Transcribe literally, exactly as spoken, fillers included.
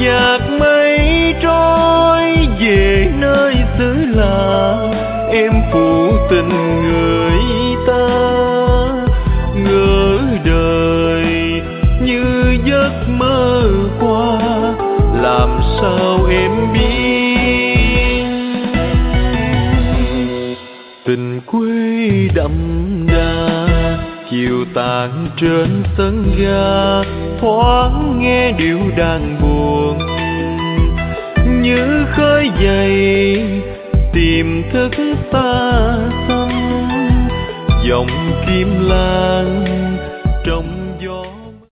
dạt mây trôi về nơi xứ lạ, em phụ tình người ta. Ngỡ đời như giấc mơ qua, làm sao em biết tình quê đậm đà. Chiều tàn trên sân ga, thoáng nghe điệu đàn buồn như khơi dậy tìm thức xa xăm. Dòng kim lan